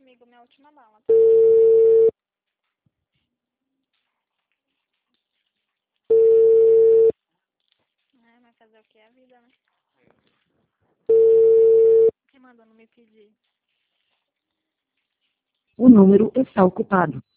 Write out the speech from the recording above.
Amigo, minha última bala, tá? Mas fazer o que é a vida, né? Quem mandou não me pedir? O número está ocupado.